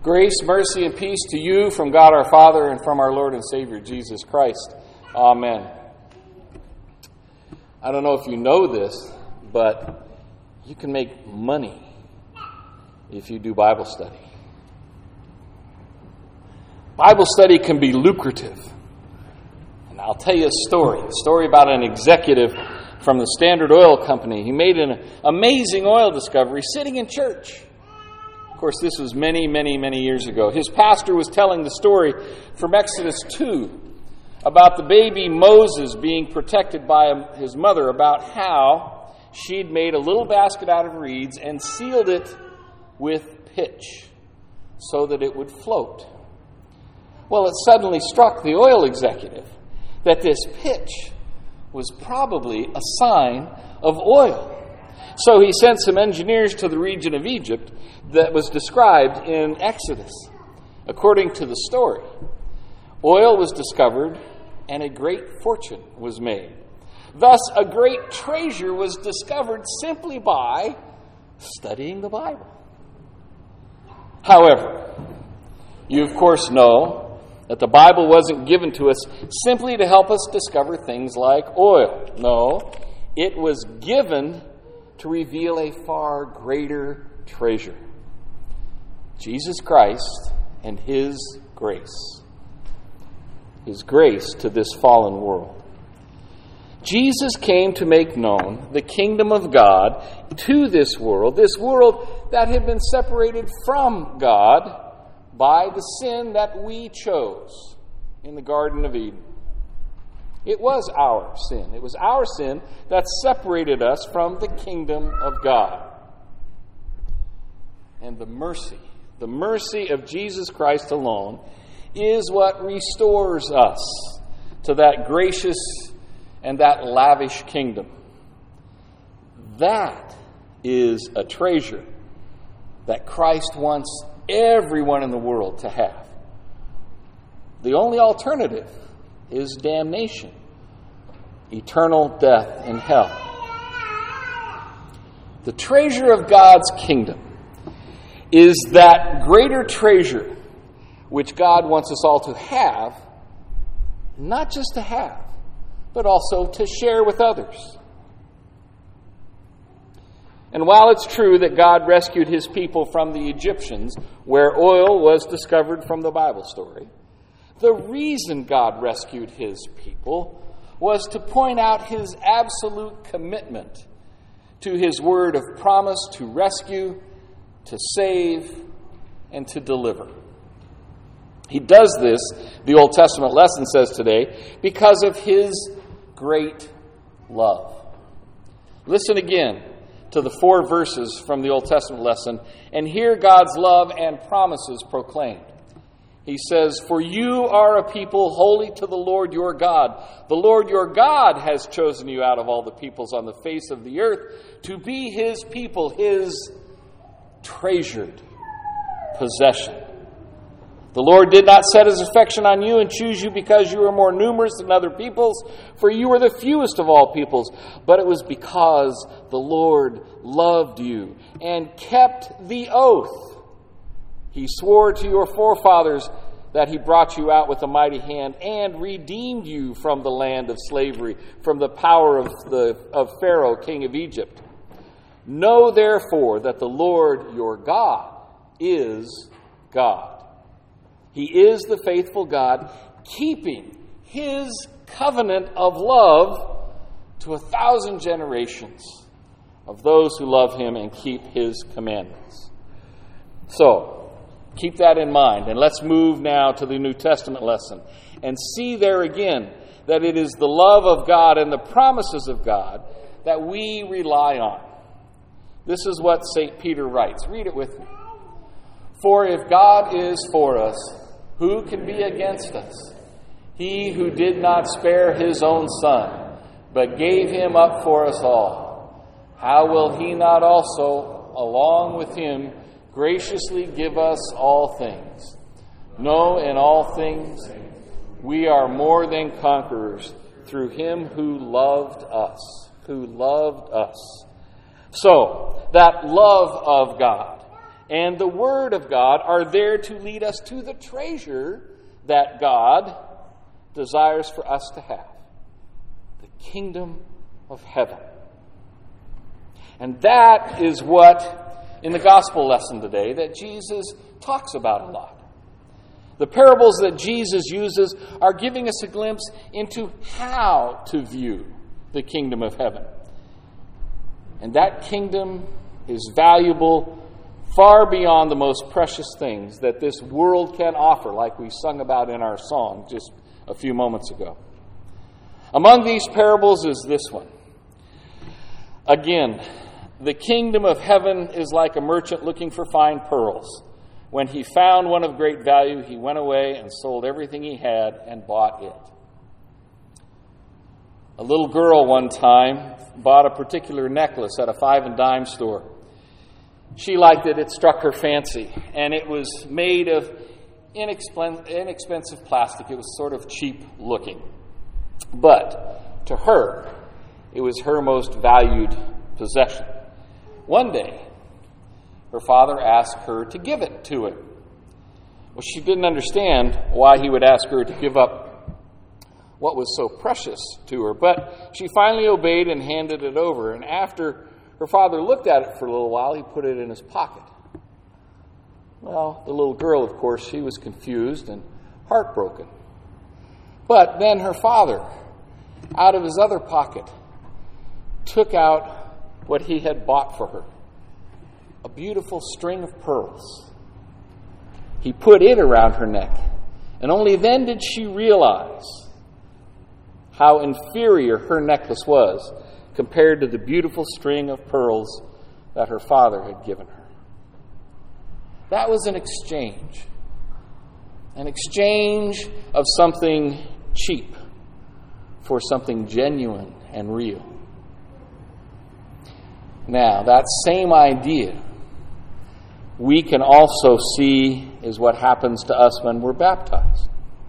Grace, mercy, and peace to you from God our Father and from our Lord and Savior, Jesus Christ. Amen. I don't know if you know this, but you can make money if you do Bible study. Bible study can be lucrative. And I'll tell you a story about an executive from the Standard Oil Company. He made an amazing oil discovery sitting in church. Of course, this was many, many, many years ago. His pastor was telling the story from Exodus 2 about the baby Moses being protected by his mother, about how she'd made a little basket out of reeds and sealed it with pitch so that it would float. Well, it suddenly struck the oil executive that this pitch was probably a sign of oil. So he sent some engineers to the region of Egypt that was described in Exodus. According to the story, oil was discovered and a great fortune was made. Thus, a great treasure was discovered simply by studying the Bible. However, you of course know that the Bible wasn't given to us simply to help us discover things like oil. No, it was given to reveal a far greater treasure: Jesus Christ and His grace. His grace to this fallen world. Jesus came to make known the kingdom of God to this world that had been separated from God by the sin that we chose in the Garden of Eden. It was our sin. It was our sin that separated us from the kingdom of God. And the mercy of Jesus Christ alone is what restores us to that gracious and that lavish kingdom. That is a treasure that Christ wants everyone in the world to have. The only alternative is damnation, eternal death in hell. The treasure of God's kingdom is that greater treasure which God wants us all to have, not just to have, but also to share with others. And while it's true that God rescued His people from the Egyptians, where oil was discovered from the Bible story, the reason God rescued His people was to point out His absolute commitment to His word of promise to rescue, to save, and to deliver. He does this, the Old Testament lesson says today, because of His great love. Listen again to the 4 verses from the Old Testament lesson and hear God's love and promises proclaimed. He says, "For you are a people holy to the Lord your God. The Lord your God has chosen you out of all the peoples on the face of the earth to be His people, His treasured possession. The Lord did not set His affection on you and choose you because you were more numerous than other peoples, for you were the fewest of all peoples, but it was because the Lord loved you and kept the oath He swore to your forefathers, that He brought you out with a mighty hand and redeemed you from the land of slavery, from the power of Pharaoh, king of Egypt. Know therefore that the Lord your God is God. He is the faithful God, keeping His covenant of love to 1,000 generations of those who love Him and keep His commandments." So, keep that in mind, and let's move now to the New Testament lesson and see there again that it is the love of God and the promises of God that we rely on. This is what St. Peter writes. Read it with me. "For if God is for us, who can be against us? He who did not spare His own Son, but gave Him up for us all, how will He not also, along with Him, graciously give us all things? No, in all things we are more than conquerors through Him who loved us. So, that love of God and the Word of God are there to lead us to the treasure that God desires for us to have, the kingdom of heaven. And that is what, in the gospel lesson today, that Jesus talks about a lot. The parables that Jesus uses are giving us a glimpse into how to view the kingdom of heaven. And that kingdom is valuable far beyond the most precious things that this world can offer, like we sung about in our song just a few moments ago. Among these parables is this one. Again, the kingdom of heaven is like a merchant looking for fine pearls. When he found one of great value, he went away and sold everything he had and bought it. A little girl one time bought a particular necklace at a 5 and dime store. She liked it. It struck her fancy. And it was made of inexpensive plastic. It was sort of cheap looking. But to her, it was her most valued possession. One day, her father asked her to give it to him. Well, she didn't understand why he would ask her to give up what was so precious to her. But she finally obeyed and handed it over. And after her father looked at it for a little while, he put it in his pocket. Well, the little girl, of course, she was confused and heartbroken. But then her father, out of his other pocket, took out what he had bought for her, a beautiful string of pearls. He put it around her neck, and only then did she realize how inferior her necklace was compared to the beautiful string of pearls that her father had given her. That was an exchange of something cheap for something genuine and real. Now, that same idea we can also see is what happens to us when we're baptized.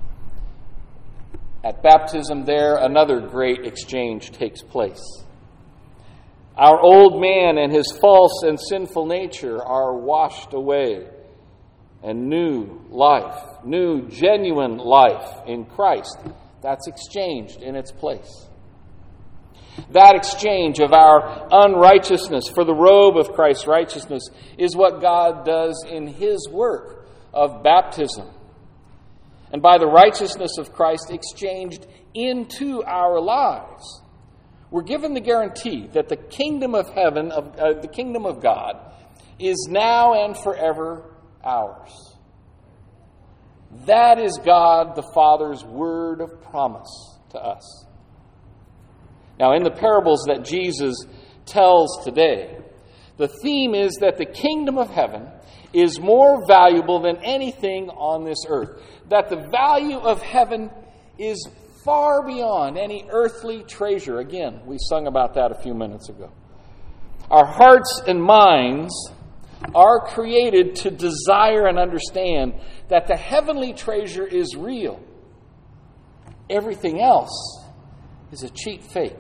At baptism there, another great exchange takes place. Our old man and his false and sinful nature are washed away, and new life, new genuine life in Christ, that's exchanged in its place. That exchange of our unrighteousness for the robe of Christ's righteousness is what God does in His work of baptism. And by the righteousness of Christ exchanged into our lives, we're given the guarantee that the kingdom of heaven, the kingdom of God, is now and forever ours. That is God the Father's word of promise to us. Now, in the parables that Jesus tells today, the theme is that the kingdom of heaven is more valuable than anything on this earth. That the value of heaven is far beyond any earthly treasure. Again, we sung about that a few minutes ago. Our hearts and minds are created to desire and understand that the heavenly treasure is real. Everything else is a cheap fake.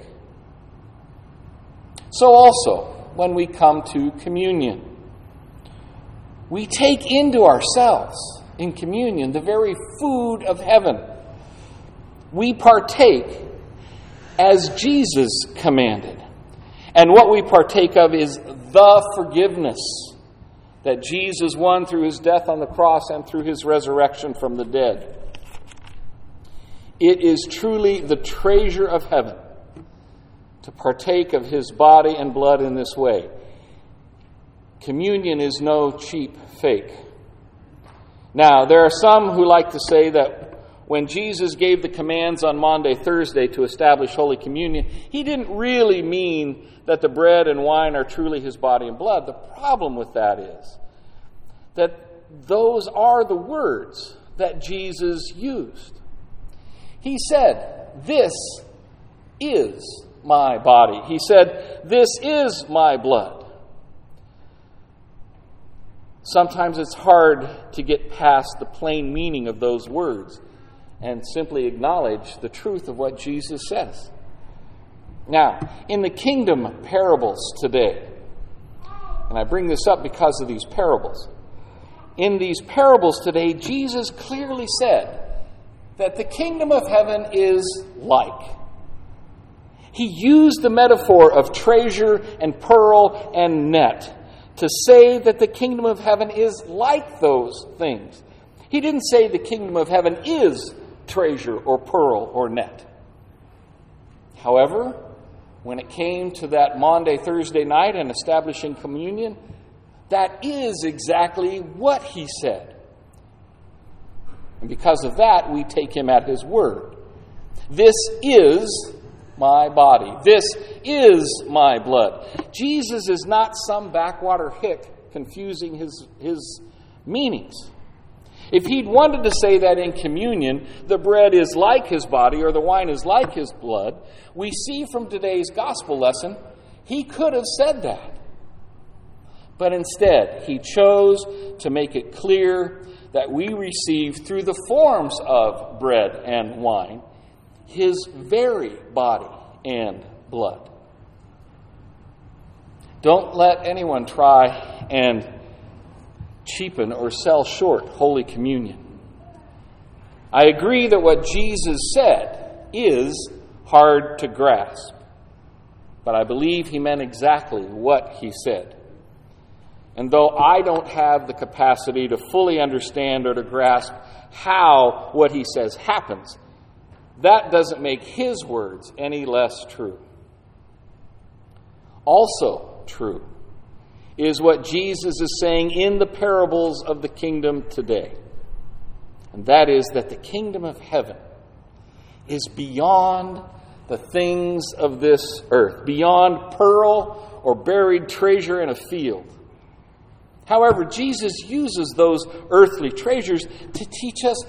So also, when we come to communion, we take into ourselves in communion the very food of heaven. We partake as Jesus commanded. And what we partake of is the forgiveness that Jesus won through His death on the cross and through His resurrection from the dead. It is truly the treasure of heaven to partake of His body and blood in this way. Communion is no cheap fake. Now, there are some who like to say that when Jesus gave the commands on Maundy, Thursday to establish Holy Communion, He didn't really mean that the bread and wine are truly His body and blood. The problem with that is that those are the words that Jesus used. He said, "This is my body." He said, "This is my blood." Sometimes it's hard to get past the plain meaning of those words and simply acknowledge the truth of what Jesus says. Now, in the kingdom parables today, And I bring this up because of these parables. In these parables today, Jesus clearly said that the kingdom of heaven is like. He used the metaphor of treasure and pearl and net to say that the kingdom of heaven is like those things. He didn't say the kingdom of heaven is treasure or pearl or net. However, when it came to that Maundy, Thursday night and establishing communion, that is exactly what he said. And because of that, we take him at his word. This is my body. This is my blood. Jesus is not some backwater hick confusing his meanings. If he'd wanted to say that in communion, the bread is like his body or the wine is like his blood, we see from today's gospel lesson, he could have said that. But instead, he chose to make it clear that we receive through the forms of bread and wine his very body and blood. Don't let anyone try and cheapen or sell short Holy Communion. I agree that what Jesus said is hard to grasp, but I believe he meant exactly what he said. And though I don't have the capacity to fully understand or to grasp how what he says happens, that doesn't make his words any less true. Also true is what Jesus is saying in the parables of the kingdom today. And that is that the kingdom of heaven is beyond the things of this earth, beyond pearl or buried treasure in a field. However, Jesus uses those earthly treasures to teach us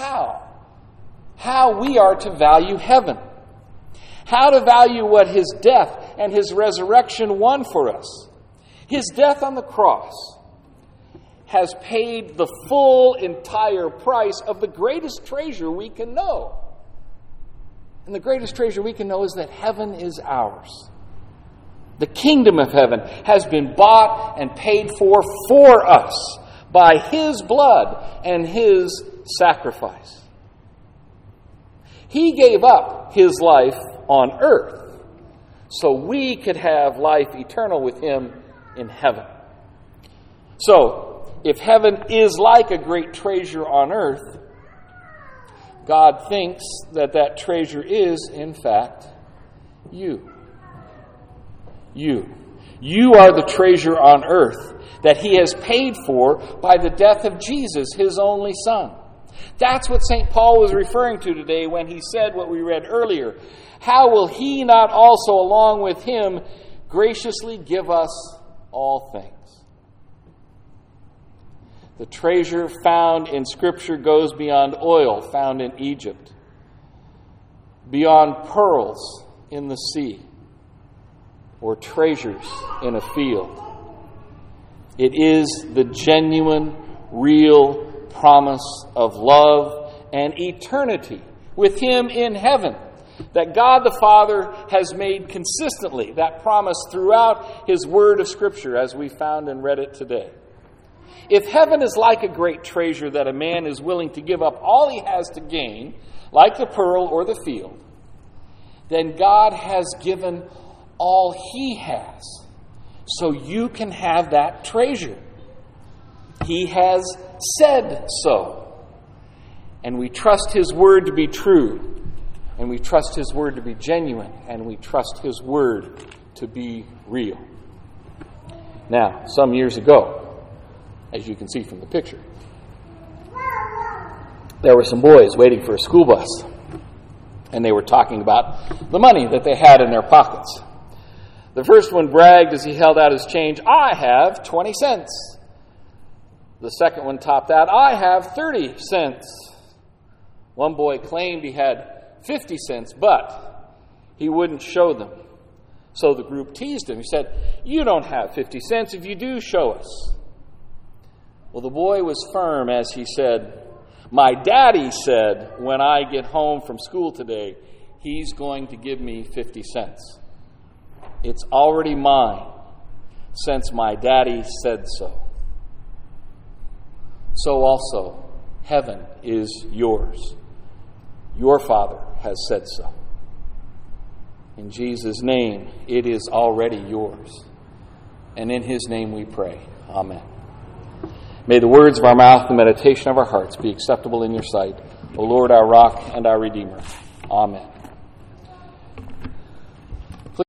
how we are to value heaven, how to value what his death and his resurrection won for us. His death on the cross has paid the full, entire price of the greatest treasure we can know. And the greatest treasure we can know is that heaven is ours. The kingdom of heaven has been bought and paid for us by his blood and his sacrifice. He gave up his life on earth so we could have life eternal with him in heaven. So, if heaven is like a great treasure on earth, God thinks that that treasure is, in fact, you. You are the treasure on earth that he has paid for by the death of Jesus, his only Son. That's what St. Paul was referring to today when he said what we read earlier. How will he not also, along with him, graciously give us all things? The treasure found in Scripture goes beyond oil found in Egypt, beyond pearls in the sea, or treasures in a field. It is the genuine, real promise of love and eternity with him in heaven that God the Father has made consistently, that promise throughout his word of Scripture as we found and read it today. If heaven is like a great treasure that a man is willing to give up all he has to gain, like the pearl or the field, then God has given all he has so you can have that treasure. He has said so. And we trust his word to be true. And we trust his word to be genuine. And we trust his word to be real. Now, some years ago, as you can see from the picture, there were some boys waiting for a school bus. And they were talking about the money that they had in their pockets. The first one bragged as he held out his change, "I have 20 cents. The second one topped out, "I have 30 cents. One boy claimed he had 50 cents, but he wouldn't show them. So the group teased him. He said, "You don't have 50 cents. If you do, show us." Well, the boy was firm as he said, "My daddy said when I get home from school today, he's going to give me 50 cents. It's already mine. since my daddy said so. So also, heaven is yours. Your Father has said so. In Jesus' name, it is already yours. And in His name we pray. Amen. May the words of our mouth and the meditation of our hearts be acceptable in your sight, O Lord, our rock and our Redeemer. Amen.